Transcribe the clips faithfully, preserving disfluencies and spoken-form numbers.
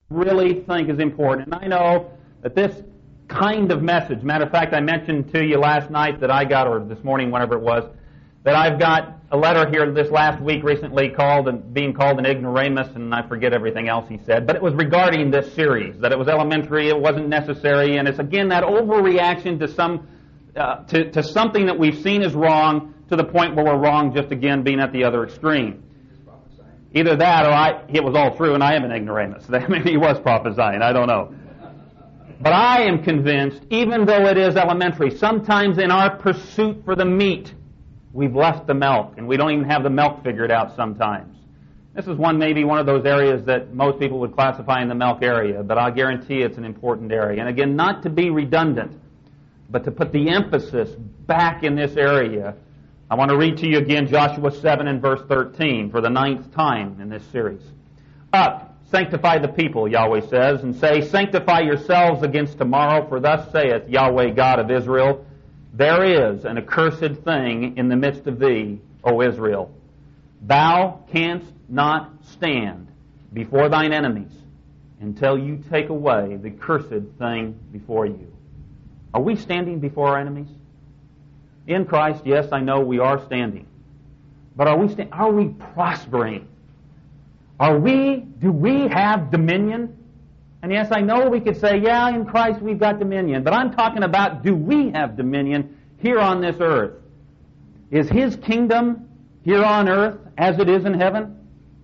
really think is important. And I know that this kind of message, matter of fact, I mentioned to you last night that I got, or this morning, whenever it was, that I've got a letter here this last week recently called, and being called an ignoramus, and I forget everything else he said, but it was regarding this series, that it was elementary, it wasn't necessary, and it's again that overreaction to some, uh, to, to something that we've seen is wrong, to the point where we're wrong just again being at the other extreme. Either that or I, it was all true and I am an ignoramus. Maybe he was prophesying, I don't know. But I am convinced, even though it is elementary, sometimes in our pursuit for the meat, we've left the milk, and we don't even have the milk figured out sometimes. This is one, maybe one of those areas that most people would classify in the milk area, but I'll guarantee it's an important area. And again, not to be redundant, but to put the emphasis back in this area. I want to read to you again Joshua seven and verse thirteen for the ninth time in this series. Up, sanctify the people, Yahweh says, and say, sanctify yourselves against tomorrow, for thus saith Yahweh God of Israel, there is an accursed thing in the midst of thee, O Israel. Thou canst not stand before thine enemies until you take away the cursed thing before you. Are we standing before our enemies? In Christ, yes, I know we are standing. But are we sta- are we prospering? Are we, do we have dominion? And yes, I know we could say, yeah, in Christ we've got dominion. But I'm talking about, do we have dominion here on this earth? Is His kingdom here on earth as it is in heaven?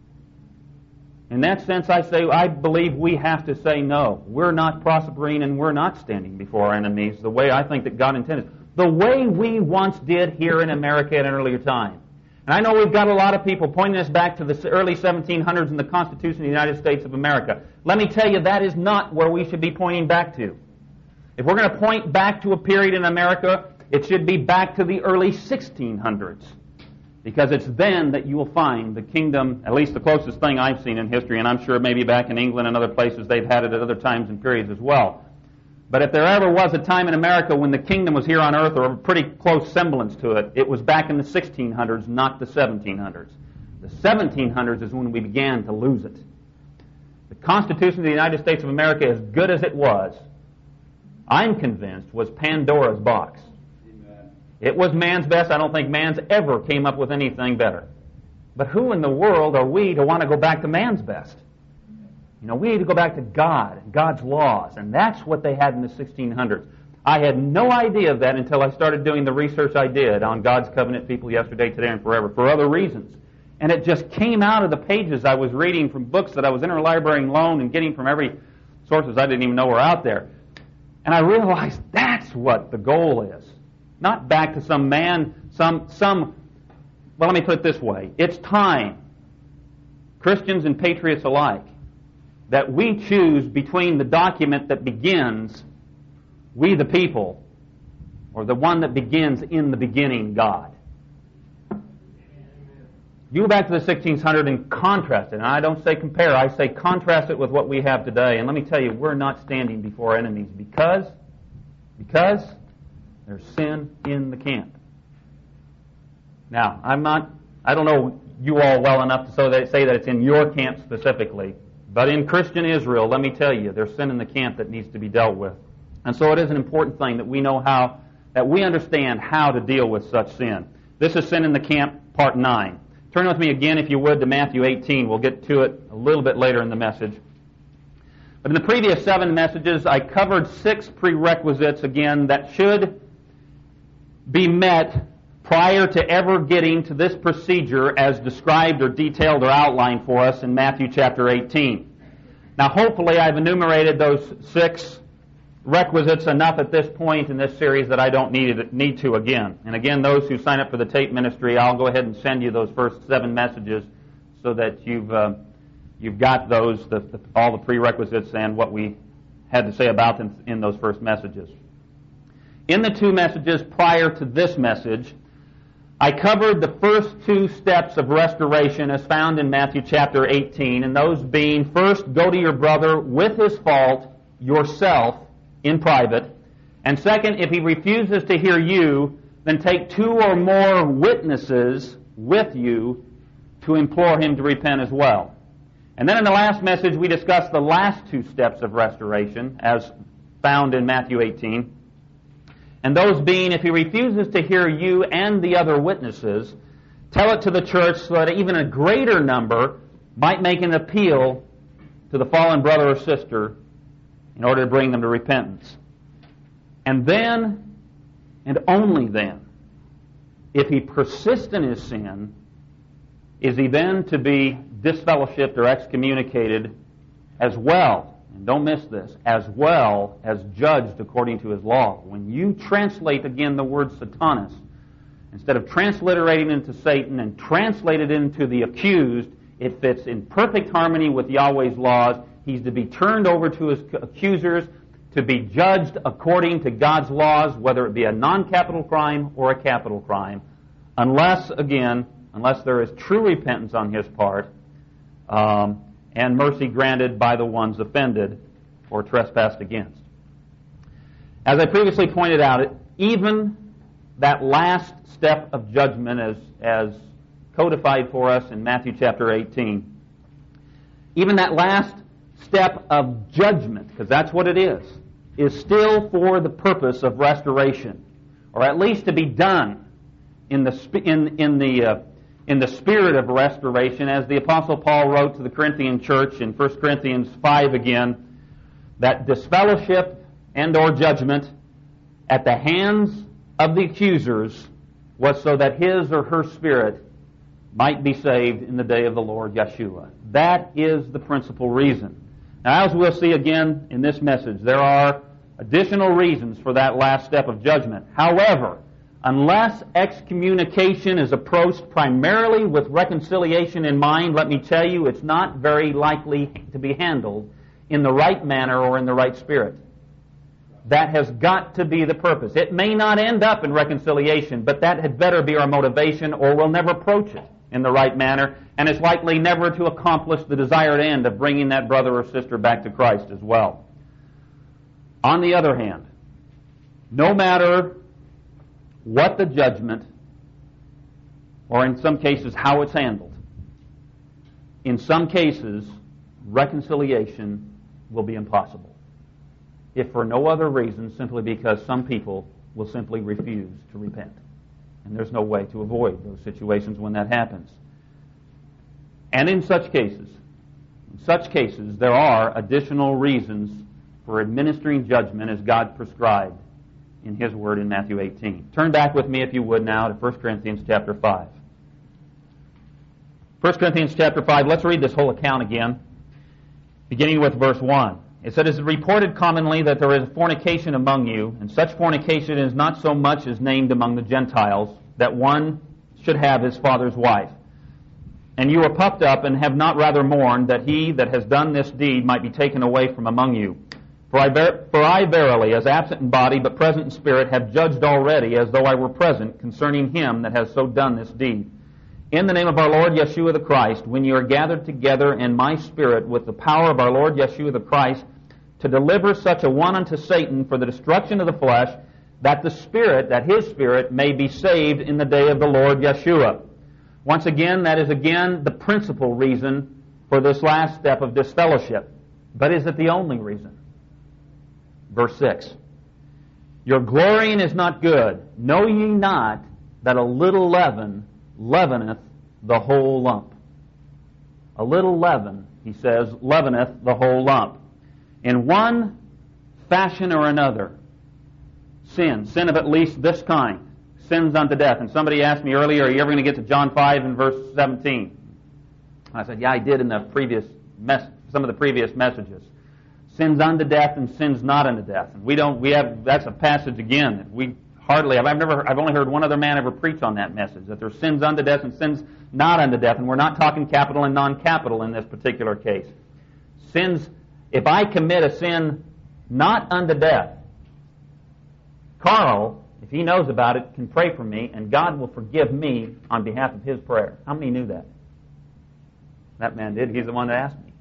In that sense, I say, I believe we have to say no. We're not prospering and we're not standing before our enemies the way I think that God intended. The way we once did here in America at an earlier time. And I know we've got a lot of people pointing us back to the early seventeen hundreds and the Constitution of the United States of America. Let me tell you, that is not where we should be pointing back to. If we're going to point back to a period in America, it should be back to the early sixteen hundreds. Because it's then that you will find the kingdom, at least the closest thing I've seen in history, and I'm sure maybe back in England and other places they've had it at other times and periods as well. But if there ever was a time in America when the kingdom was here on earth, or a pretty close semblance to it, it was back in the sixteen hundreds, not the seventeen hundreds. The seventeen hundreds is when we began to lose it. The Constitution of the United States of America, as good as it was, I'm convinced, was Pandora's box. Amen. It was man's best. I don't think man's ever came up with anything better. But who in the world are we to want to go back to man's best? You know, we need to go back to God and God's laws, and that's what they had in the sixteen hundreds. I had no idea of that until I started doing the research I did on God's covenant people yesterday, today, and forever, for other reasons. And it just came out of the pages I was reading from books that I was interlibrarying loan and getting from every sources I didn't even know were out there. And I realized that's what the goal is. Not back to some man, some, some, well, let me put it this way. It's time, Christians and patriots alike, that we choose between the document that begins, we the people, or the one that begins, in the beginning, God. You go back to the sixteen hundreds and contrast it. And I don't say compare, I say contrast it with what we have today. And let me tell you, we're not standing before enemies because, because there's sin in the camp. Now, I'm not, I don't know you all well enough to say that it's in your camp specifically. But in Christian Israel, let me tell you, there's sin in the camp that needs to be dealt with. And so it is an important thing that we know how, that we understand how to deal with such sin. This is Sin in the Camp, Part nine. Turn with me again, if you would, to Matthew eighteen. We'll get to it a little bit later in the message. But in the previous seven messages, I covered six prerequisites, again, that should be met prior to ever getting to this procedure as described or detailed or outlined for us in Matthew chapter eighteen. Now, hopefully I've enumerated those six requisites enough at this point in this series that I don't need, need to again. And again, those who sign up for the tape ministry, I'll go ahead and send you those first seven messages so that you've, uh, you've got those, the, the, all the prerequisites and what we had to say about them in those first messages. In the two messages prior to this message, I covered the first two steps of restoration as found in Matthew chapter eighteen, and those being, first, go to your brother with his fault yourself in private, and second, if he refuses to hear you, then take two or more witnesses with you to implore him to repent as well. And then in the last message, we discussed the last two steps of restoration, as found in Matthew eighteen. And those being, if he refuses to hear you and the other witnesses, tell it to the church so that even a greater number might make an appeal to the fallen brother or sister in order to bring them to repentance. And then, and only then, if he persists in his sin, is he then to be disfellowshipped or excommunicated as well, and don't miss this, as well as judged according to his law. When you translate again the word Satanas, instead of transliterating into Satan and translate it into the accused, it fits in perfect harmony with Yahweh's laws. He's to be turned over to his accusers to be judged according to God's laws, whether it be a non-capital crime or a capital crime, unless, again, unless there is true repentance on his part, um, and mercy granted by the ones offended or trespassed against. As I previously pointed out, even that last step of judgment as, as codified for us in Matthew chapter eighteen, even that last step of judgment, because that's what it is, is still for the purpose of restoration, or at least to be done in the sp- in in the uh, in the spirit of restoration, as the Apostle Paul wrote to the Corinthian church in First Corinthians five again, that disfellowship and or judgment at the hands of the accusers was so that his or her spirit might be saved in the day of the Lord Yeshua. That is the principal reason. Now, as we'll see again in this message, there are additional reasons for that last step of judgment. However, unless excommunication is approached primarily with reconciliation in mind, let me tell you, it's not very likely to be handled in the right manner or in the right spirit. That has got to be the purpose. It may not end up in reconciliation, but that had better be our motivation, or we'll never approach it in the right manner, and it's likely never to accomplish the desired end of bringing that brother or sister back to Christ as well. On the other hand, no matter what the judgment, or in some cases how it's handled, in some cases reconciliation will be impossible. If for no other reason, simply because some people will simply refuse to repent. And there's no way to avoid those situations when that happens. And in such cases, in such cases, there are additional reasons for administering judgment as God prescribed in His Word in Matthew eighteen. Turn back with me, if you would, now to First Corinthians chapter five. First Corinthians chapter five, let's read this whole account again, beginning with verse one. It said, "It is reported commonly that there is fornication among you, and such fornication is not so much as named among the Gentiles, that one should have his father's wife. And you are puffed up, and have not rather mourned, that he that has done this deed might be taken away from among you. For I, ver- for I verily, as absent in body, but present in spirit, have judged already, as though I were present, concerning him that has so done this deed. In the name of our Lord Yeshua the Christ, when you are gathered together in my spirit with the power of our Lord Yeshua the Christ, to deliver such a one unto Satan for the destruction of the flesh, that the spirit, that his spirit, may be saved in the day of the Lord Yeshua." Once again, that is again the principal reason for this last step of disfellowship. But is it the only reason? Verse six. "Your glorying is not good. Know ye not that a little leaven leaveneth the whole lump?" A little leaven, he says, leaveneth the whole lump. In one fashion or another, sin, sin of at least this kind, sins unto death. And somebody asked me earlier, are you ever going to get to John five and verse seventeen? I said, yeah, I did in the previous mess, some of the previous messages. Sins unto death and sins not unto death. And we don't, we have, that's a passage again that we hardly, I've never, I've only heard one other man ever preach on that message, that there's sins unto death and sins not unto death. And we're not talking capital and non-capital in this particular case. Sins, if I commit a sin not unto death, Carl, if he knows about it, can pray for me, and God will forgive me on behalf of his prayer. How many knew that? That man did. He's the one that asked me.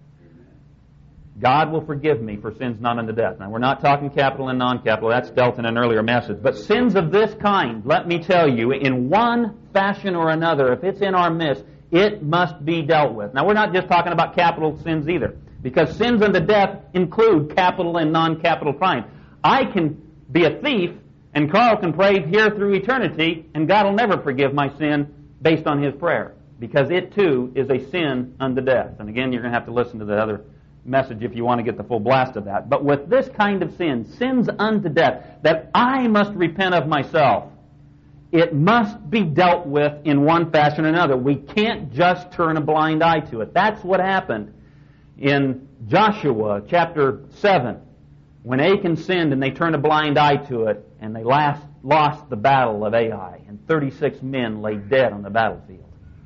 God will forgive me for sins not unto death. Now, we're not talking capital and non-capital. That's dealt in an earlier message. But sins of this kind, let me tell you, in one fashion or another, if it's in our midst, It must be dealt with. Now, we're not just talking about capital sins either, because sins unto death include capital and non-capital crime. I can be a thief, and Carl can pray here through eternity, and God will never forgive my sin based on his prayer, because it too is a sin unto death. And again, you're going to have to listen to the other message if you want to get the full blast of that. But with this kind of sin, sins unto death, that I must repent of myself, it must be dealt with in one fashion or another. We can't just turn a blind eye to it. That's what happened in Joshua chapter seven, when Achan sinned and they turned a blind eye to it, and they last lost the battle of Ai, and thirty-six men lay dead on the battlefield.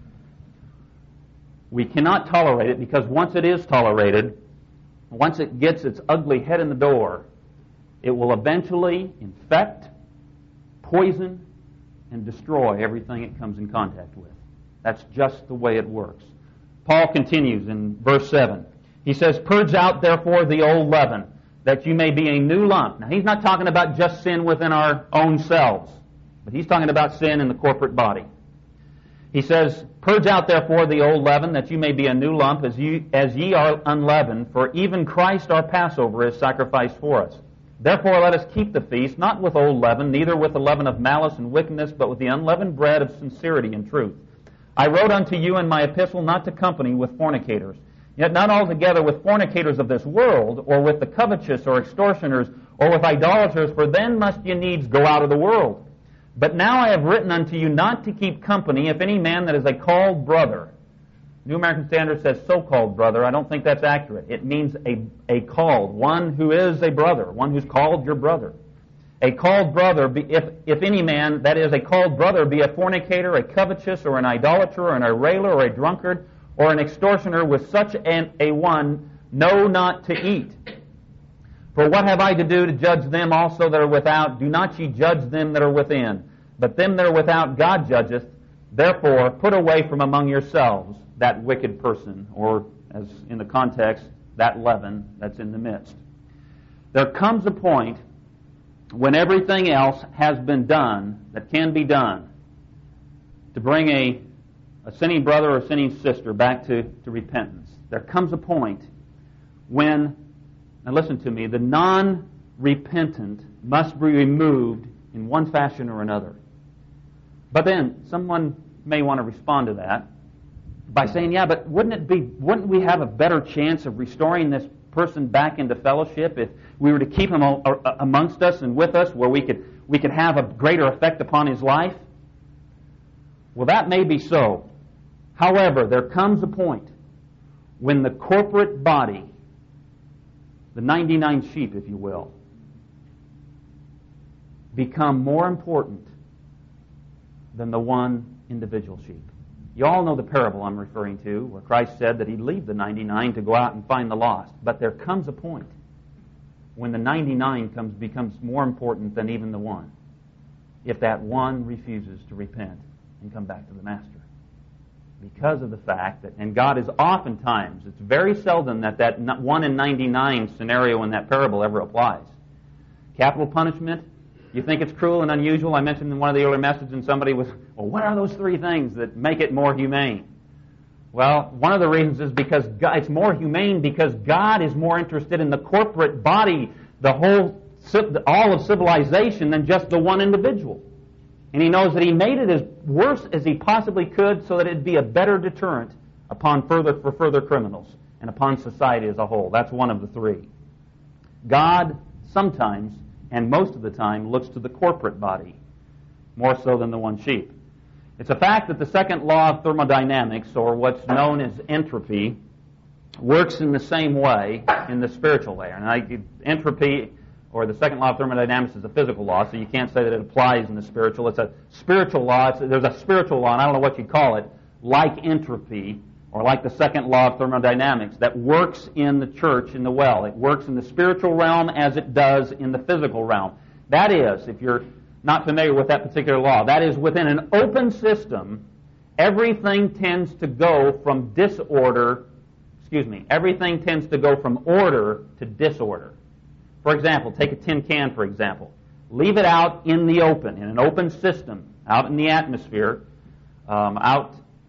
We cannot tolerate it, because once it is tolerated, once it gets its ugly head in the door, it will eventually infect, poison, and destroy everything it comes in contact with. That's just the way it works. Paul continues in verse seven. He says, "Purge out therefore the old leaven, that you may be a new lump." Now, he's not talking about just sin within our own selves, but he's talking about sin in the corporate body. He says, "Purge out therefore the old leaven, that you may be a new lump, as, you, as ye are unleavened, for even Christ our Passover is sacrificed for us. Therefore let us keep the feast, not with old leaven, neither with the leaven of malice and wickedness, but with the unleavened bread of sincerity and truth. I wrote unto you in my epistle not to company with fornicators, yet not altogether with fornicators of this world, or with the covetous, or extortioners, or with idolaters, for then must ye needs go out of the world. But now I have written unto you not to keep company, if any man that is a called brother." New American Standard says so-called brother. I don't think that's accurate. It means a, a called, one who is a brother, one who's called your brother. A called brother, be, if, if any man that is a called brother be a fornicator, a covetous, or an idolater, or an railer, or a drunkard, or an extortioner, with such an, a one, know not to eat. For what have I to do to judge them also that are without? Do not ye judge them that are within. But them that are without God judgeth. Therefore put away from among yourselves that wicked person, or as in the context, that leaven that's in the midst. There comes a point when everything else has been done that can be done to bring a, a sinning brother or sinning sister back to, to repentance. There comes a point when, now listen to me, the non-repentant must be removed in one fashion or another. But then someone may want to respond to that by saying, yeah, but wouldn't it be, wouldn't we have a better chance of restoring this person back into fellowship if we were to keep him amongst us and with us, where we could we could have a greater effect upon his life? Well, that may be so. However, there comes a point when the corporate body, the ninety-nine sheep, if you will, become more important than the one individual sheep. You all know the parable I'm referring to, where Christ said that he'd leave the ninety-nine to go out and find the lost. But there comes a point when the ninety-nine comes, becomes more important than even the one, if that one refuses to repent and come back to the Master. Because of the fact that, and God is oftentimes, it's very seldom that that one in ninety-nine scenario in that parable ever applies. Capital punishment, you think it's cruel and unusual? I mentioned in one of the earlier messages, and somebody was, well, what are those three things that make it more humane? Well, one of the reasons is because God, it's more humane because God is more interested in the corporate body, the whole, all of civilization, than just the one individual. And he knows that he made it as worse as he possibly could so that it'd be a better deterrent upon further for further criminals and upon society as a whole. That's one of the three. God sometimes, and most of the time, looks to the corporate body more so than the one sheep. It's a fact that the second law of thermodynamics, or what's known as entropy, works in the same way in the spiritual layer. And I, entropy, or the second law of thermodynamics, is a physical law, so you can't say that it applies in the spiritual. It's a spiritual law. It's, there's a spiritual law, and I don't know what you call it, like entropy, or like the second law of thermodynamics, that works in the church, in the well. It works in the spiritual realm as it does in the physical realm. That is, if you're not familiar with that particular law, that is, within an open system, everything tends to go from disorder, excuse me, everything tends to go from order to disorder. For example, take a tin can, for example. Leave it out in the open, in an open system, out in the atmosphere, um, out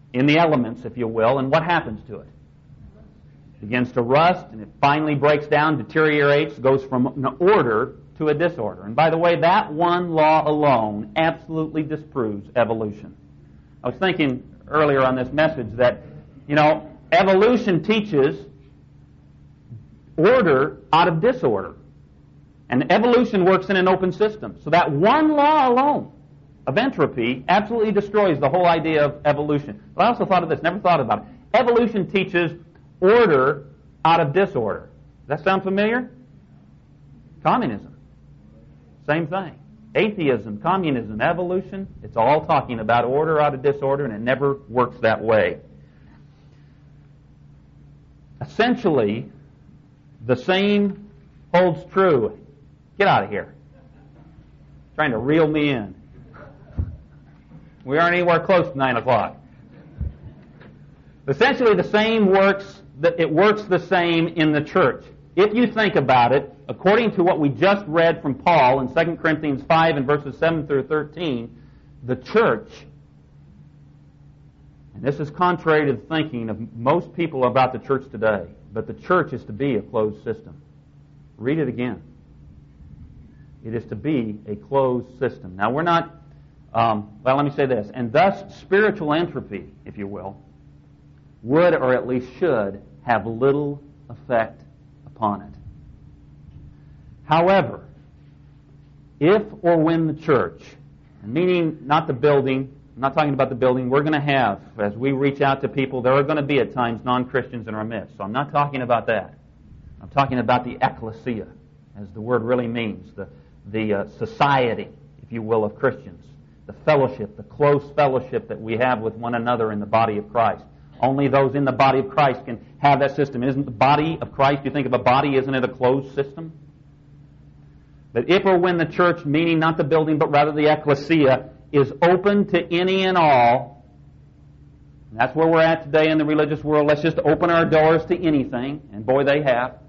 in the elements, if you will, and what happens to it? It begins to rust, and it finally breaks down, deteriorates, goes from an order to a disorder. And by the way, that one law alone absolutely disproves evolution. I was thinking earlier on this message that, you know, evolution teaches order out of disorder. And evolution works in an open system. So that one law alone of entropy absolutely destroys the whole idea of evolution. But I also thought of this, never thought about it. Evolution teaches order out of disorder. Does that sound familiar? Communism. Same thing. Atheism, communism, evolution, it's all talking about order out of disorder, and it never works that way. Essentially, the same holds true. Get out of here. Trying to reel me in. We aren't anywhere close to nine o'clock. Essentially, the same works, it works the same in the church. If you think about it, according to what we just read from Paul in Second Corinthians five and verses seven through thirteen, the church, and this is contrary to the thinking of most people about the church today, but the church is to be a closed system. Read it again. It is to be a closed system. Now, we're not, um, well, let me say this, and thus spiritual entropy, if you will, would or at least should have little effect upon it. However, if or when the church, and meaning not the building, I'm not talking about the building, we're going to have, as we reach out to people, there are going to be at times non-Christians in our midst. So I'm not talking about that. I'm talking about the ecclesia, as the word really means, the, the uh, society, if you will, of Christians, the fellowship, the close fellowship that we have with one another in the body of Christ. Only those in the body of Christ can have that system. Isn't the body of Christ, you think of a body, isn't it a closed system? But if or when the church, meaning not the building, but rather the ecclesia, is open to any and all, and that's where we're at today in the religious world. Let's just open our doors to anything, and boy, they have.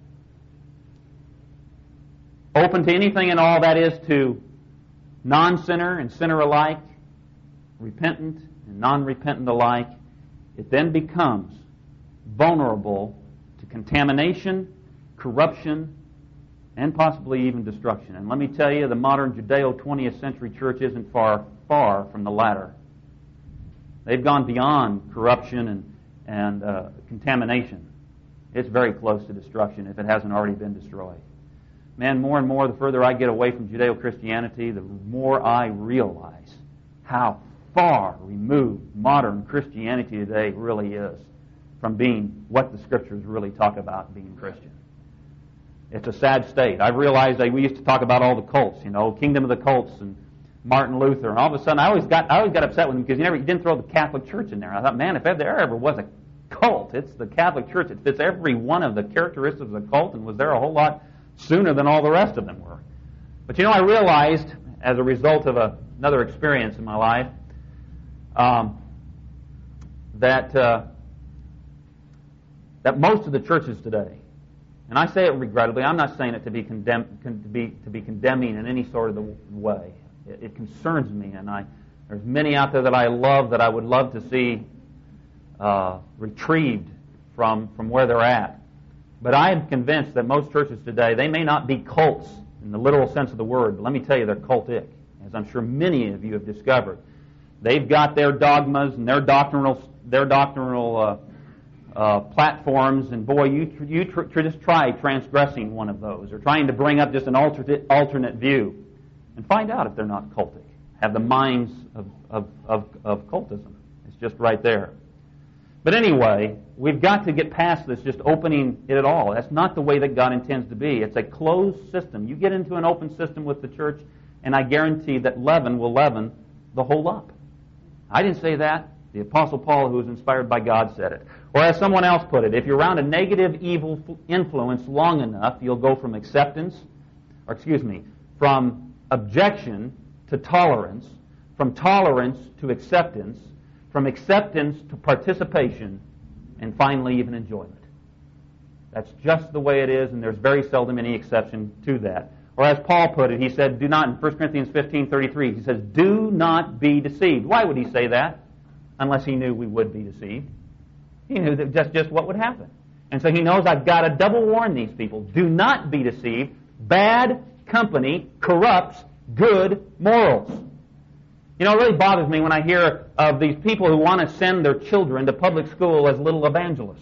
Open to anything and all, that is to non-sinner and sinner alike, repentant and non-repentant alike. It then becomes vulnerable to contamination, corruption, and possibly even destruction. And let me tell you, the modern Judeo-twentieth century church isn't far, far from the latter. They've gone beyond corruption and, and uh, contamination. It's very close to destruction if it hasn't already been destroyed. Man, more and more, the further I get away from Judeo-Christianity, the more I realize how far removed modern Christianity today really is from being what the Scriptures really talk about being Christian. It's a sad state. I've realized that we used to talk about all the cults, you know, Kingdom of the Cults and Martin Luther, and all of a sudden I always got I always got upset with him because he never he didn't throw the Catholic Church in there. I thought, man, if there ever was a cult, it's the Catholic Church. It fits every one of the characteristics of a cult and was there a whole lot sooner than all the rest of them were. But you know, I realized as a result of a, another experience in my life um, that uh, that most of the churches today, and I say it regrettably, I'm not saying it to be condemn, con, to be to be condemning in any sort of the way. It, it concerns me, and I there's many out there that I love that I would love to see uh, retrieved from from where they're at. But I am convinced that most churches today, they may not be cults in the literal sense of the word, but let me tell you, they're cultic, as I'm sure many of you have discovered. They've got their dogmas and their doctrinal their doctrinal uh, uh, platforms, and boy, you tr- you tr- tr- just try transgressing one of those, or trying to bring up just an alternate alternate view, and find out if they're not cultic. Have the minds of of of, of cultism. It's just right there. But anyway, we've got to get past this just opening it at all. That's not the way that God intends to be. It's a closed system. You get into an open system with the church, and I guarantee that leaven will leaven the whole lump. I didn't say that. The Apostle Paul, who was inspired by God, said it. Or as someone else put it, if you're around a negative, evil influence long enough, you'll go from acceptance, or excuse me, from objection to tolerance, from tolerance to acceptance, from acceptance to participation, and finally even enjoyment. That's just the way it is, and there's very seldom any exception to that. Or as Paul put it, he said, do not, in First Corinthians fifteen thirty-three, he says, do not be deceived. Why would he say that? unless he knew we would be deceived. He knew that just, just what would happen. And so he knows, I've got to double warn these people. Do not be deceived. Bad company corrupts good morals. You know, it really bothers me when I hear of these people who want to send their children to public school as little evangelists.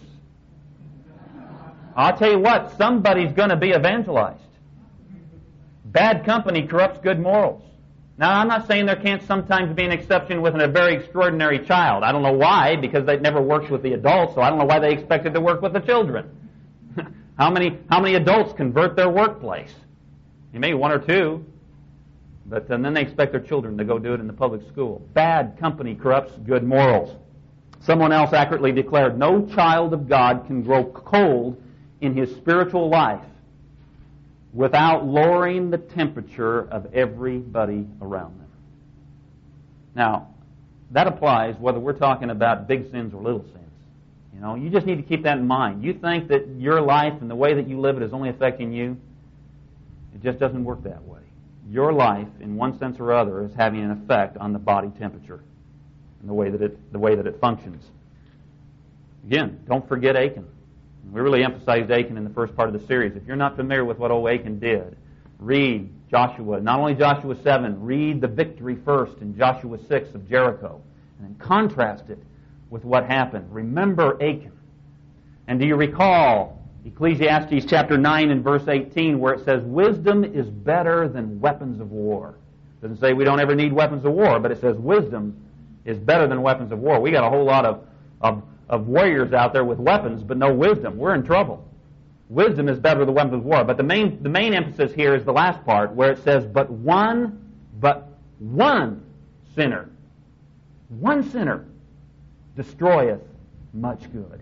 I'll tell you what, somebody's going to be evangelized. Bad company corrupts good morals. Now, I'm not saying there can't sometimes be an exception with a very extraordinary child. I don't know why, because they've never worked with the adults, so I don't know why they expected to work with the children. How many how many adults convert their workplace? Maybe one or two, but and then they expect their children to go do it in the public school. Bad company corrupts good morals. Someone else accurately declared, no child of God can grow cold in his spiritual life without lowering the temperature of everybody around them. Now, that applies whether we're talking about big sins or little sins. You know, you just need to keep that in mind. You think that your life and the way that you live it is only affecting you. It just doesn't work that way. Your life, in one sense or other, is having an effect on the body temperature and the way that it the way that it functions. Again, don't forget Achan. We really emphasized Achan in the first part of the series. If you're not familiar with what old Achan did, read Joshua, not only Joshua seven, read the victory first in Joshua six of Jericho, and then contrast it with what happened. Remember Achan. And do you recall Ecclesiastes chapter nine and verse eighteen, where it says, wisdom is better than weapons of war. It doesn't say we don't ever need weapons of war, but it says wisdom is better than weapons of war. We got a whole lot of, of of warriors out there with weapons, but no wisdom. We're in trouble. Wisdom is better than weapons of war. But the main the main emphasis here is the last part, where it says, but one, but one sinner, one sinner destroyeth much good.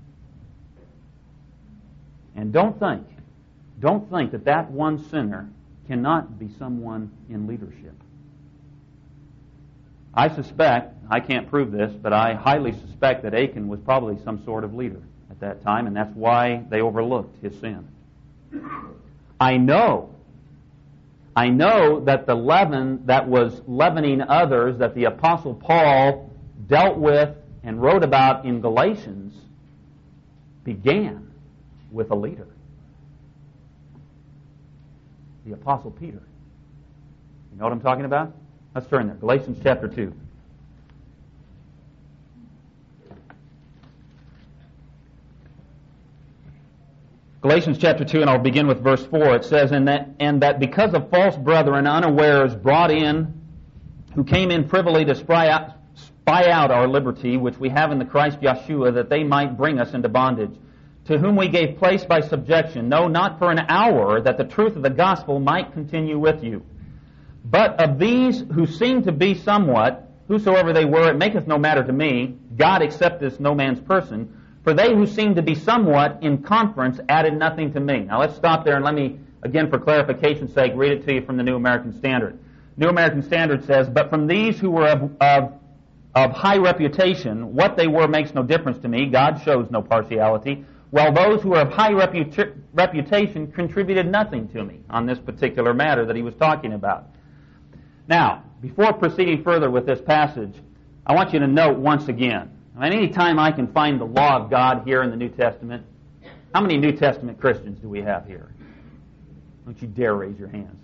And don't think, don't think that that one sinner cannot be someone in leadership. I suspect, I can't prove this, but I highly suspect that Achan was probably some sort of leader at that time, and that's why they overlooked his sin. I know, I know that the leaven that was leavening others that the Apostle Paul dealt with and wrote about in Galatians began with a leader. The Apostle Peter. You know what I'm talking about? Let's turn there. Galatians chapter two. Galatians chapter two, and I'll begin with verse four. It says, and that, and that because of false brethren unawares brought in, who came in privily to spy out, spy out our liberty, which we have in the Christ Yeshua, that they might bring us into bondage, to whom we gave place by subjection, no, not for an hour, that the truth of the gospel might continue with you. But of these who seem to be somewhat, whosoever they were, it maketh no matter to me, God accepteth no man's person, for they who seem to be somewhat in conference added nothing to me. Now let's stop there and let me, again for clarification's sake, read it to you from the New American Standard. New American Standard says, but from these who were of, of, of high reputation, what they were makes no difference to me. God shows no partiality. While those who were of high reputa- reputation contributed nothing to me on this particular matter that he was talking about. Now, before proceeding further with this passage, I want you to note once again, I mean, any time I can find the law of God here in the New Testament, how many New Testament Christians do we have here? Don't you dare raise your hands.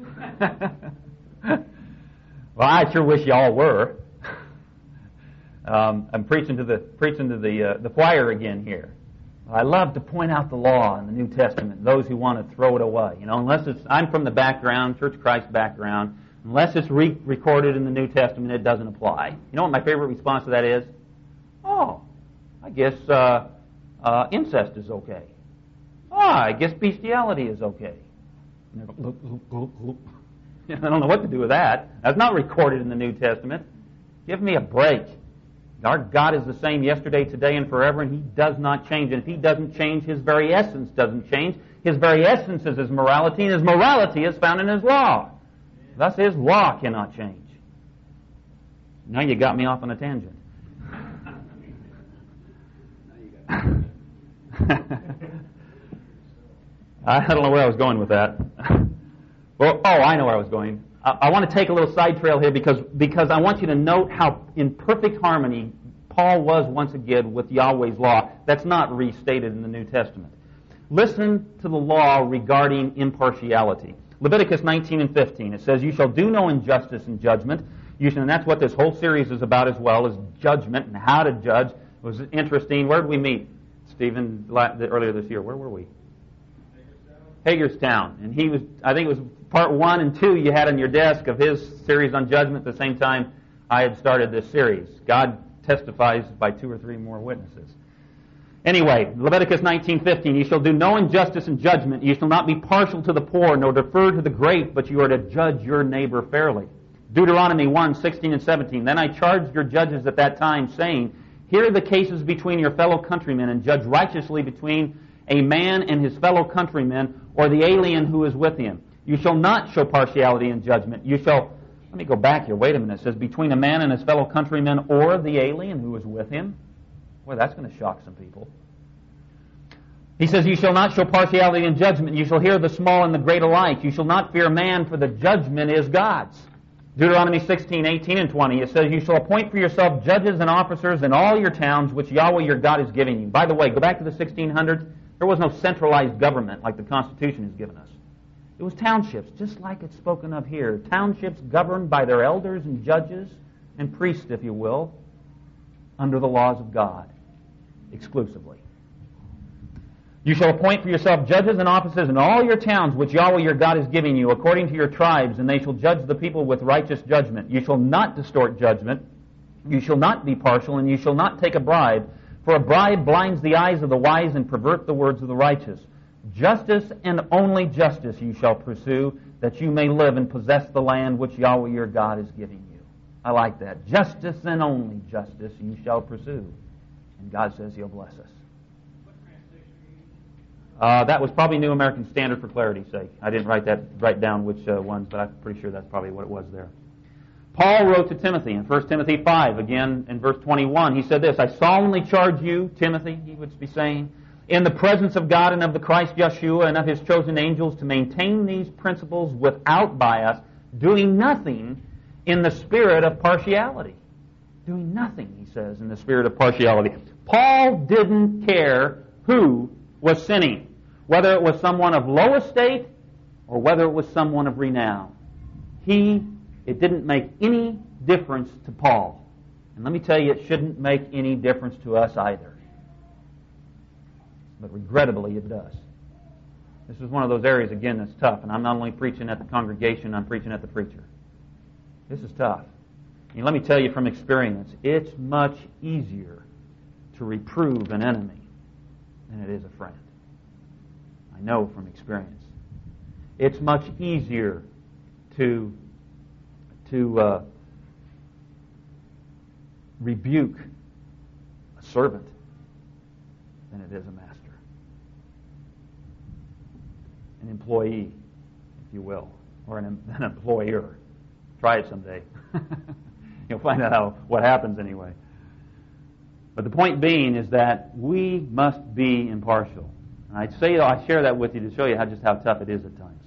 Well, I sure wish you all were. Um, I'm preaching to the preaching to the uh, the choir again here. I love to point out the law in the New Testament. Those who want to throw it away, you know, unless it's I'm from the background, Church of Christ background. Unless it's re- recorded in the New Testament, it doesn't apply. You know what my favorite response to that is? Oh, I guess uh, uh, incest is okay. Oh, I guess bestiality is okay. I don't know what to do with that. That's not recorded in the New Testament. Give me a break. Our God is the same yesterday, today, and forever, and He does not change. And if He doesn't change, His very essence doesn't change. His very essence is His morality, and His morality is found in His law. Thus, His law cannot change. Now you got me off on a tangent. I don't know where I was going with that. Well, oh, I know where I was going. I, I want to take a little side trail here because, because I want you to note how in perfect harmony Paul was once again with Yahweh's law. That's not restated in the New Testament. Listen to the law regarding impartiality. Leviticus nineteen and fifteen. It says, "You shall do no injustice in judgment." You shall, and that's what this whole series is about as well, is judgment and how to judge. It was interesting. Where did we meet, Stephen, earlier this year? Where were we? Hagerstown. And he was, I think it was part one and two you had on your desk of his series on judgment at the same time I had started this series. God testifies by two or three more witnesses. Anyway, Leviticus nineteen fifteen, "You shall do no injustice in judgment. You shall not be partial to the poor, nor defer to the great, but you are to judge your neighbor fairly." Deuteronomy one sixteen and seventeen, "Then I charged your judges at that time, saying, Hear the cases between your fellow countrymen, and judge righteously between a man and his fellow countrymen, or the alien who is with him. You shall not show partiality in judgment. You shall..." Let me go back here. Wait a minute. It says, "between a man and his fellow countrymen, or the alien who is with him." Boy, that's going to shock some people. He says, "You shall not show partiality in judgment. You shall hear the small and the great alike. You shall not fear man, for the judgment is God's." Deuteronomy sixteen, eighteen, and twenty, it says, "You shall appoint for yourself judges and officers in all your towns, which Yahweh your God is giving you." By the way, go back to the sixteen hundreds. There was no centralized government like the Constitution has given us. It was townships, just like it's spoken of here. Townships governed by their elders and judges and priests, if you will, under the laws of God, exclusively. "You shall appoint for yourself judges and officers in all your towns, which Yahweh your God is giving you, according to your tribes, and they shall judge the people with righteous judgment. You shall not distort judgment. You shall not be partial, and you shall not take a bribe, for a bribe blinds the eyes of the wise and pervert the words of the righteous. Justice and only justice you shall pursue, that you may live and possess the land which Yahweh your God is giving you." I like that. Justice and only justice you shall pursue. And God says He'll bless us. Uh, that was probably New American Standard for clarity's sake. I didn't write that write down which uh, ones, but I'm pretty sure that's probably what it was there. Paul wrote to Timothy in First Timothy five, again in verse twenty-one. He said this, "I solemnly charge you," Timothy, he would be saying, "in the presence of God and of the Christ Yeshua and of His chosen angels, to maintain these principles without bias, doing nothing in the spirit of partiality." Doing nothing, he says, in the spirit of partiality. Paul didn't care who was sinning, whether it was someone of low estate or whether it was someone of renown. He, it didn't make any difference to Paul. And let me tell you, it shouldn't make any difference to us either. But regrettably, it does. This is one of those areas, again, that's tough. And I'm not only preaching at the congregation, I'm preaching at the preacher. This is tough. And let me tell you from experience, it's much easier to reprove an enemy than it is a friend. I know from experience. It's much easier to, to uh, rebuke a servant than it is a master. An employee, if you will, or an, an employer. Try it someday. You'll find out how, what happens anyway. But the point being is that we must be impartial. And I say I share that with you to show you how just how tough it is at times.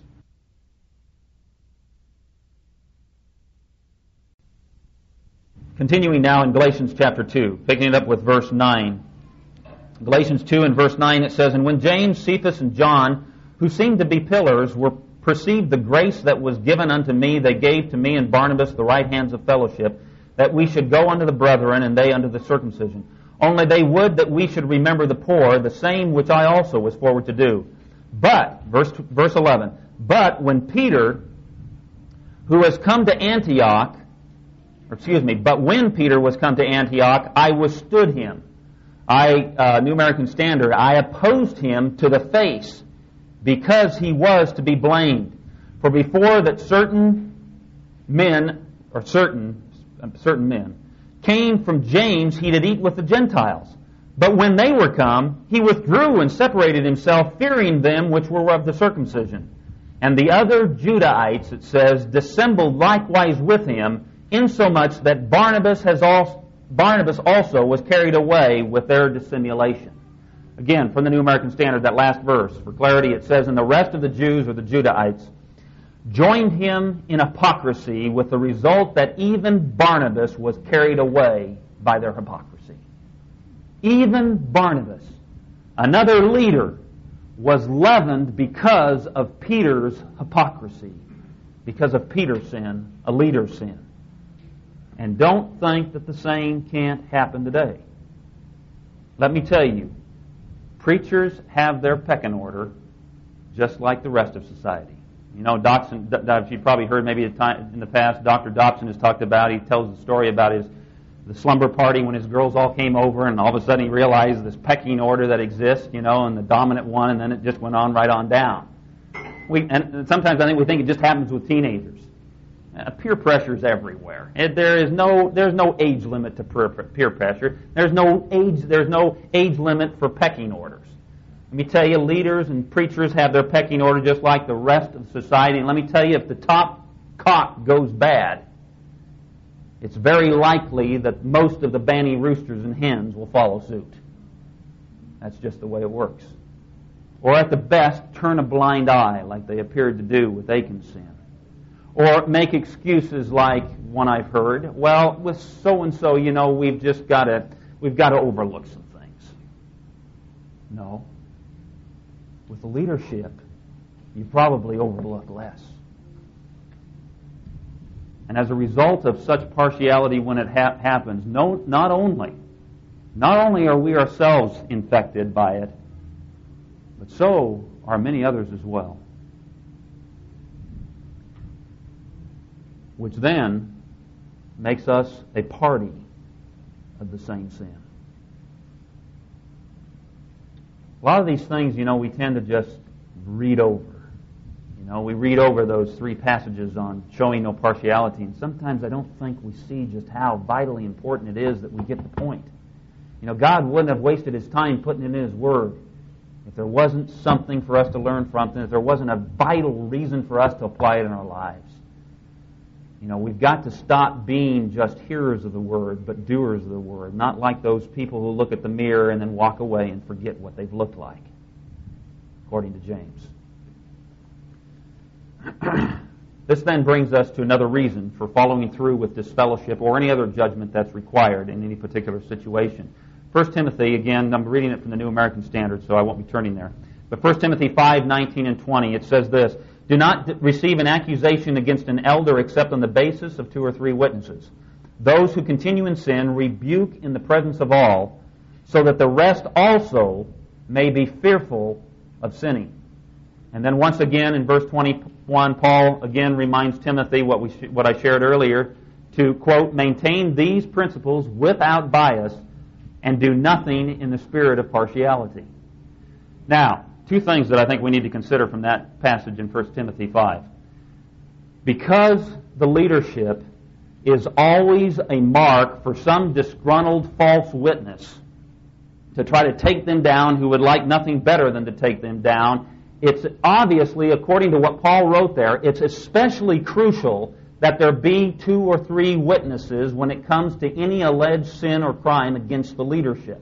Continuing now in Galatians chapter two, picking it up with verse nine. Galatians two and verse nine, it says, "And when James, Cephas, and John, who seemed to be pillars, were perceived the grace that was given unto me, they gave to me and Barnabas the right hands of fellowship, that we should go unto the brethren, and they unto the circumcision. Only they would that we should remember the poor, the same which I also was forward to do. But," verse, verse eleven, "but when Peter, who was come to Antioch, or excuse me, but when Peter was come to Antioch, I withstood him." I, uh, New American Standard, "I opposed him to the face, because he was to be blamed. For before that certain men, or certain, certain men, came from James, he did eat with the Gentiles. But when they were come, he withdrew and separated himself, fearing them which were of the circumcision. And the other Judahites," it says, "dissembled likewise with him, insomuch that Barnabas has also, Barnabas also was carried away with their dissimulation." Again, from the New American Standard, that last verse. For clarity, it says, "And the rest of the Jews," or the Judahites, "joined him in hypocrisy, with the result that even Barnabas was carried away by their hypocrisy." even Barnabas, another leader, was leavened because of Peter's hypocrisy, because of Peter's sin, a leader's sin. And don't think that the same can't happen today. Let me tell you, preachers have their pecking order just like the rest of society. You know, Dobson, you've probably heard maybe in the past, Doctor Dobson has talked about, he tells the story about his the slumber party when his girls all came over, and all of a sudden he realized this pecking order that exists, you know, and the dominant one, and then it just went on right on down. We, and sometimes I think we think it just happens with teenagers. Uh, peer pressure is everywhere. It, there is no, there's no age limit to peer, peer pressure. There's no age, there's no age limit for pecking orders. Let me tell you, leaders and preachers have their pecking order just like the rest of society. And let me tell you, if the top cock goes bad, it's very likely that most of the banny roosters and hens will follow suit. That's just the way it works. Or at the best, turn a blind eye like they appeared to do with Achan's sin. Or make excuses like one I've heard, well, with so-and-so, you know, we've just got to, we've got to overlook some things. No. With the leadership, you probably overlook less. And as a result of such partiality when it ha- happens, no, not only, not only are we ourselves infected by it, but so are many others as well. Which then makes us a party of the same sin. A lot of these things, you know, we tend to just read over. You know, we read over those three passages on showing no partiality, and sometimes I don't think we see just how vitally important it is that we get the point. You know, God wouldn't have wasted His time putting it in His Word if there wasn't something for us to learn from it, if there wasn't a vital reason for us to apply it in our lives. You know, we've got to stop being just hearers of the Word, but doers of the Word, not like those people who look at the mirror and then walk away and forget what they've looked like, according to James. This then brings us to another reason for following through with disfellowship or any other judgment that's required in any particular situation. First Timothy, again, I'm reading it from the New American Standard, so I won't be turning there. But First Timothy five, nineteen and twenty, it says this, do not receive an accusation against an elder except on the basis of two or three witnesses. Those who continue in sin rebuke in the presence of all, so that the rest also may be fearful of sinning. And then once again in verse twenty-one, Paul again reminds Timothy what we sh- what I shared earlier, to, quote, maintain these principles without bias and do nothing in the spirit of partiality. Now, two things that I think we need to consider from that passage in First Timothy five. Because the leadership is always a mark for some disgruntled false witness to try to take them down who would like nothing better than to take them down, it's obviously, according to what Paul wrote there, it's especially crucial that there be two or three witnesses when it comes to any alleged sin or crime against the leadership.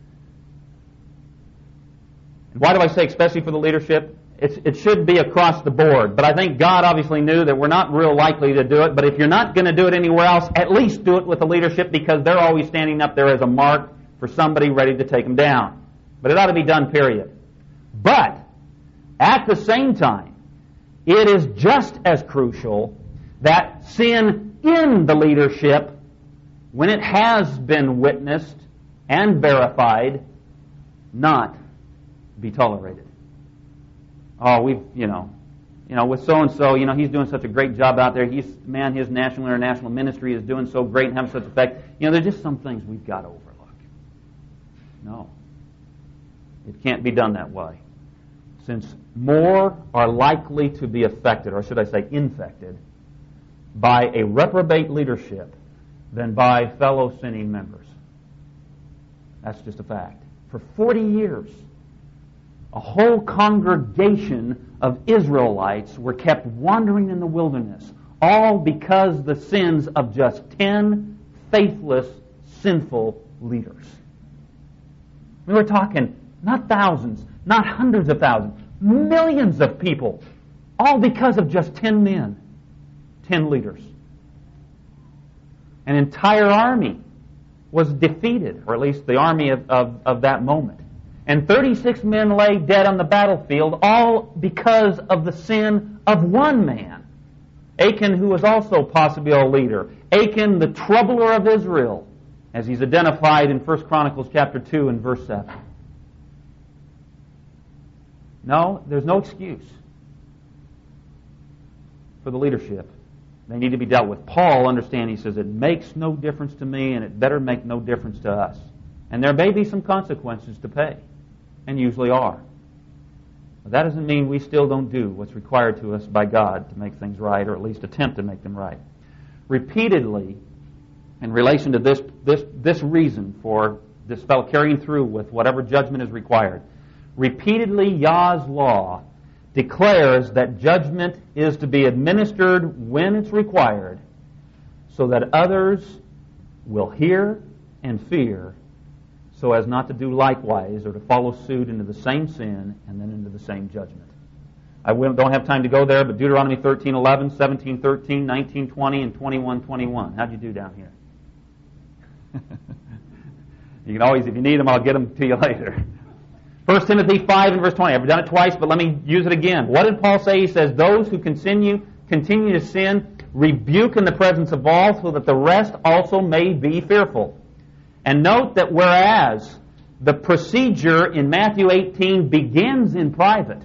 And why do I say especially for the leadership? It's, it should be across the board. But I think God obviously knew that we're not real likely to do it. But if you're not going to do it anywhere else, at least do it with the leadership, because they're always standing up there as a mark for somebody ready to take them down. But it ought to be done, period. But at the same time, it is just as crucial that sin in the leadership, when it has been witnessed and verified, not be tolerated. Oh, we've, you know, you know, with so-and-so, you know, he's doing such a great job out there. He's, man, his national and international ministry is doing so great and having such effect. You know, there's just some things we've got to overlook. No. It can't be done that way. Since more are likely to be affected, or should I say infected, by a reprobate leadership than by fellow sinning members. That's just a fact. For forty years, a whole congregation of Israelites were kept wandering in the wilderness, all because the sins of just ten faithless, sinful leaders. We were talking not thousands, not hundreds of thousands, millions of people, all because of just ten men, ten leaders. An entire army was defeated, or at least the army of, of, of that moment. And thirty-six men lay dead on the battlefield, all because of the sin of one man. Achan, who was also possibly a leader. Achan, the troubler of Israel, as he's identified in First Chronicles chapter two and verse seven. No, there's no excuse for the leadership. They need to be dealt with. Paul, understand, he says, it makes no difference to me, and it better make no difference to us. And there may be some consequences to pay, and usually are. But that doesn't mean we still don't do what's required to us by God to make things right, or at least attempt to make them right. Repeatedly, in relation to this, this, this reason for this fellow carrying through with whatever judgment is required, repeatedly Yah's law declares that judgment is to be administered when it's required so that others will hear and fear so as not to do likewise or to follow suit into the same sin and then into the same judgment. I don't have time to go there, but Deuteronomy thirteen eleven, seventeen thirteen, nineteen twenty, and twenty-one twenty-one. How'd you do down here? You can always, if you need them, I'll get them to you later. First Timothy five and verse twenty. I've done it twice, but let me use it again. What did Paul say? He says, those who continue continue to sin rebuke in the presence of all, so that the rest also may be fearful. And note that whereas the procedure in Matthew eighteen begins in private,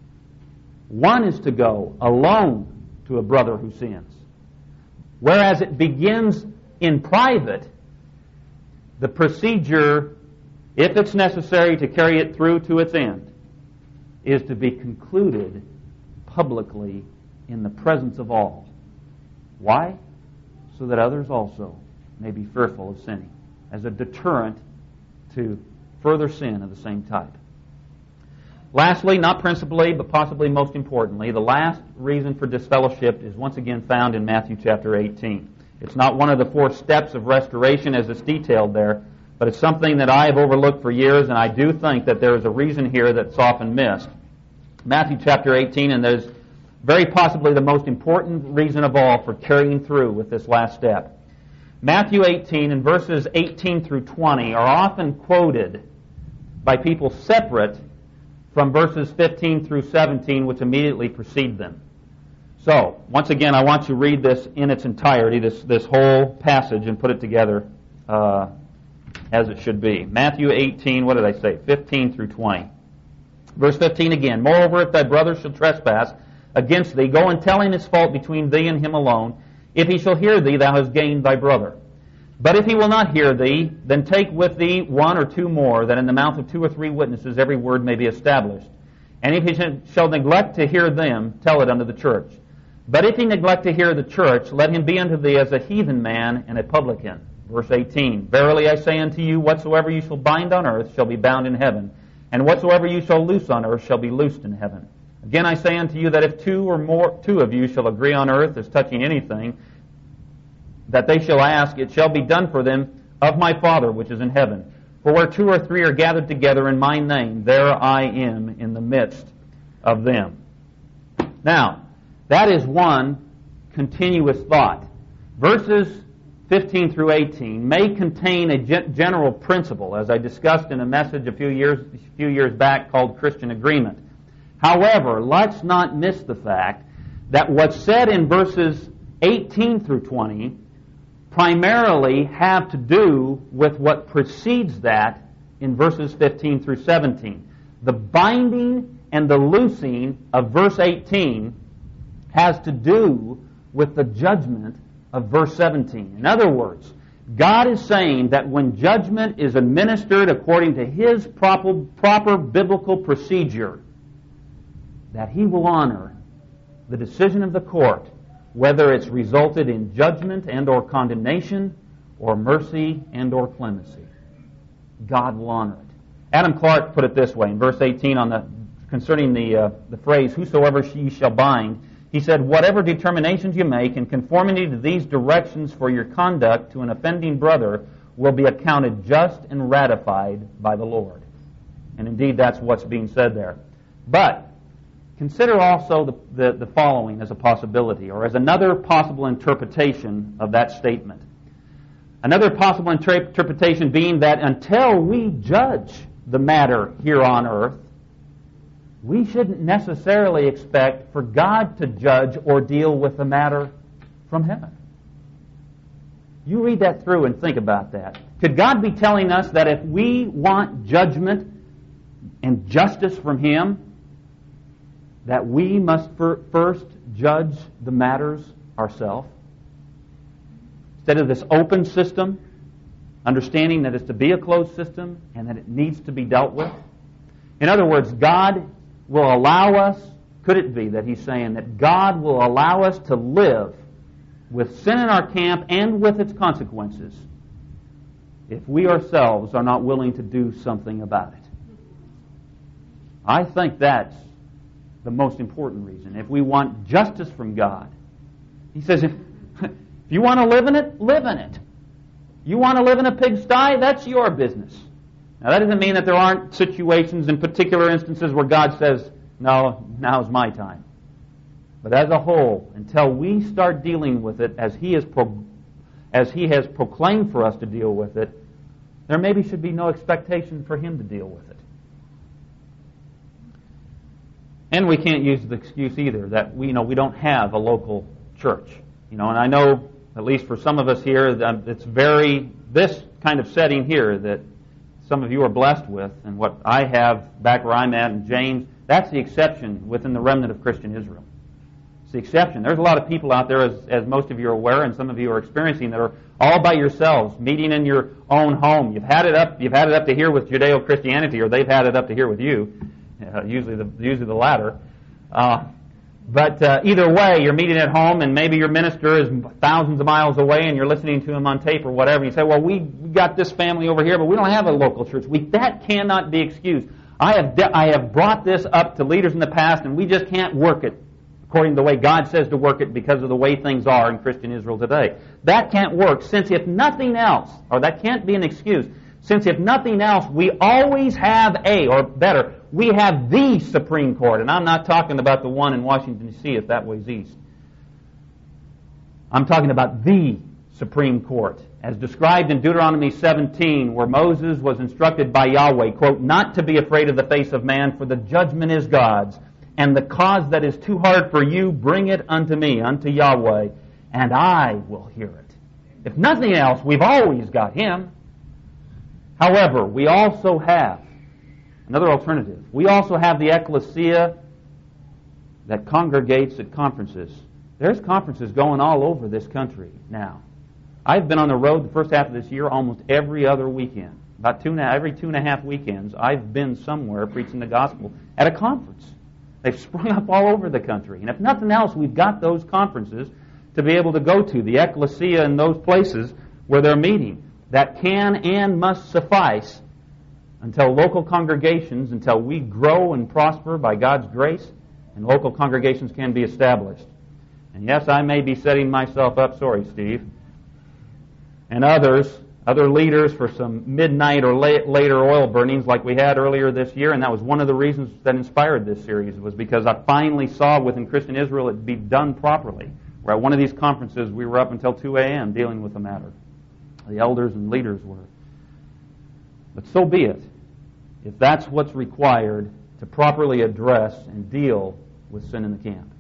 one is to go alone to a brother who sins. Whereas it begins in private, the procedure, if it's necessary to carry it through to its end, is to be concluded publicly in the presence of all. Why? So that others also may be fearful of sinning, as a deterrent to further sin of the same type. Lastly, not principally, but possibly most importantly, the last reason for disfellowship is once again found in Matthew chapter eighteen. It's not one of the four steps of restoration as it's detailed there, but it's something that I have overlooked for years, and I do think that there is a reason here that's often missed. Matthew chapter eighteen, and there's very possibly the most important reason of all for carrying through with this last step. Matthew eighteen and verses eighteen through twenty are often quoted by people separate from verses fifteen through seventeen, which immediately precede them. So, once again, I want to read this in its entirety, this, this whole passage, and put it together uh, as it should be. Matthew eighteen, what did I say? fifteen through twenty. Verse fifteen again. Moreover, if thy brother shall trespass against thee, go and tell him his fault between thee and him alone. If he shall hear thee, thou hast gained thy brother. But if he will not hear thee, then take with thee one or two more, that in the mouth of two or three witnesses every word may be established. And if he shall neglect to hear them, tell it unto the church. But if he neglect to hear the church, let him be unto thee as a heathen man and a publican. Verse eighteen, Verily I say unto you, whatsoever you shall bind on earth shall be bound in heaven, and whatsoever you shall loose on earth shall be loosed in heaven. Again I say unto you that if two or more two of you shall agree on earth as touching anything that they shall ask, it shall be done for them of my Father which is in heaven. For where two or three are gathered together in my name, there I am in the midst of them. Now, that is one continuous thought. Verses fifteen through eighteen may contain a general principle, as I discussed in a message a few years, a few years back called Christian Agreement. However, let's not miss the fact that what's said in verses eighteen through twenty primarily have to do with what precedes that in verses fifteen through seventeen. The binding and the loosing of verse eighteen has to do with the judgment of verse seventeen. In other words, God is saying that when judgment is administered according to His proper, proper biblical procedure, that He will honor the decision of the court, whether it's resulted in judgment and or condemnation, or mercy and or clemency. God will honor it. Adam Clark put it this way in verse eighteen on the concerning the uh, the phrase, whosoever ye shall bind. He said, whatever determinations you make in conformity to these directions for your conduct to an offending brother will be accounted just and ratified by the Lord. And indeed, that's what's being said there. But consider also the, the, the following as a possibility, or as another possible interpretation of that statement. Another possible interpretation being that until we judge the matter here on earth, we shouldn't necessarily expect for God to judge or deal with the matter from heaven. You read that through and think about that. Could God be telling us that if we want judgment and justice from Him, that we must fir- first judge the matters ourselves? Instead of this open system, understanding that it's to be a closed system and that it needs to be dealt with. In other words, God will allow us, could it be that He's saying that God will allow us to live with sin in our camp and with its consequences if we ourselves are not willing to do something about it? I think that's the most important reason. If we want justice from God, He says, if, if you want to live in it, live in it. You want to live in a pigsty, that's your business. Now that doesn't mean that there aren't situations in particular instances where God says, no, now's my time. But as a whole, until we start dealing with it as He is pro- as He has proclaimed for us to deal with it, there maybe should be no expectation for Him to deal with it. And we can't use the excuse either that we you know we don't have a local church. You know, and I know at least for some of us here, that it's very this kind of setting here that some of you are blessed with, and what I have back where I'm at in James, that's the exception within the remnant of Christian Israel. It's the exception. There's a lot of people out there, as, as most of you are aware, and some of you are experiencing, that are all by yourselves, meeting in your own home. You've had it up. You've had it up to here with Judeo-Christianity, or they've had it up to here with you. Uh, usually, the usually the latter. Uh, but uh, either way, you're meeting at home, and maybe your minister is thousands of miles away, and you're listening to him on tape or whatever. You say, "Well, we got this family over here, but we don't have a local church." We, that cannot be excused. I have de- I have brought this up to leaders in the past, and we just can't work it according to the way God says to work it because of the way things are in Christian Israel today. That can't work, since if nothing else, or that can't be an excuse, since if nothing else, we always have a, or better, we have the Supreme Court. And I'm not talking about the one in Washington, D C, if that way's east. I'm talking about the Supreme Court, as described in Deuteronomy seventeen, where Moses was instructed by Yahweh, quote, not to be afraid of the face of man, for the judgment is God's. And the cause that is too hard for you, bring it unto me, unto Yahweh, and I will hear it. If nothing else, we've always got Him. However, we also have another alternative. We also have the ecclesia that congregates at conferences. There's conferences going all over this country now. I've been on the road the first half of this year almost every other weekend. About two and a, every two and a half weekends, I've been somewhere preaching the gospel at a conference. They've sprung up all over the country. And if nothing else, we've got those conferences to be able to go to, the ecclesia in those places where they're meeting, that can and must suffice until local congregations, until we grow and prosper by God's grace, and local congregations can be established. And yes, I may be setting myself up, sorry, Steve, and others, other leaders for some midnight or late, later oil burnings like we had earlier this year, and that was one of the reasons that inspired this series, was because I finally saw within Christian Israel it be done properly. Where at one of these conferences we were up until two a.m. dealing with the matter. The elders and leaders were. But so be it, if that's what's required to properly address and deal with sin in the camp.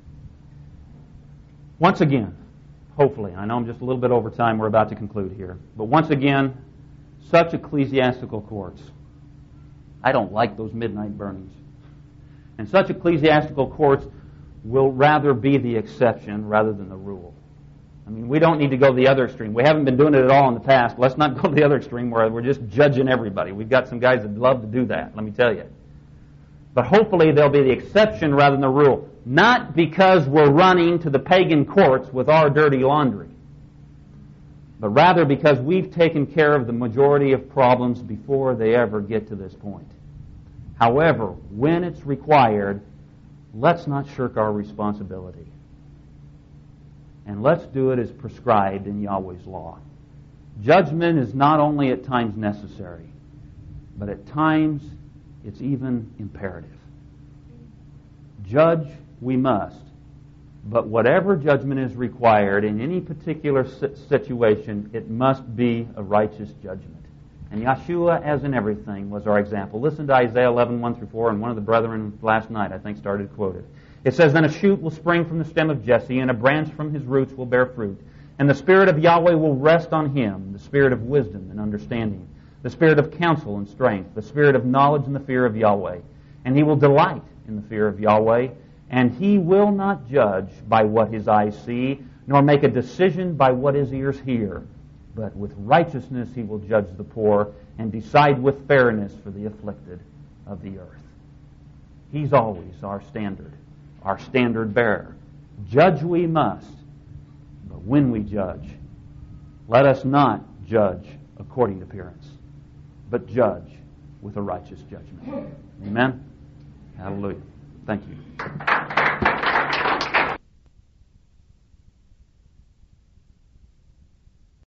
Once again, hopefully, I know I'm just a little bit over time, we're about to conclude here, but once again, such ecclesiastical courts, I don't like those midnight burnings. And such ecclesiastical courts will rather be the exception rather than the rule. I mean, we don't need to go to the other extreme. We haven't been doing it at all in the past. Let's not go to the other extreme where we're just judging everybody. We've got some guys that love to do that, let me tell you. But hopefully they'll be the exception rather than the rule. Not because we're running to the pagan courts with our dirty laundry, but rather because we've taken care of the majority of problems before they ever get to this point. However, when it's required, let's not shirk our responsibility. And let's do it as prescribed in Yahweh's law. Judgment is not only at times necessary, but at times it's even imperative. Judge we must, But whatever judgment is required in any particular situation, it must be a righteous judgment. And Yeshua, as in everything, was our example. Listen to Isaiah eleven, one through four, and one of the brethren last night, I think, started to quote it. It says, "Then a shoot will spring from the stem of Jesse, and a branch from his roots will bear fruit. And the Spirit of Yahweh will rest on him, the Spirit of wisdom and understanding, the Spirit of counsel and strength, the Spirit of knowledge and the fear of Yahweh. And he will delight in the fear of Yahweh, and he will not judge by what his eyes see, nor make a decision by what his ears hear. But with righteousness he will judge the poor, and decide with fairness for the afflicted of the earth." He's always our standard, our standard bearer. Judge we must, but when we judge, let us not judge according to appearance, but judge with a righteous judgment. Amen? Hallelujah. Thank you.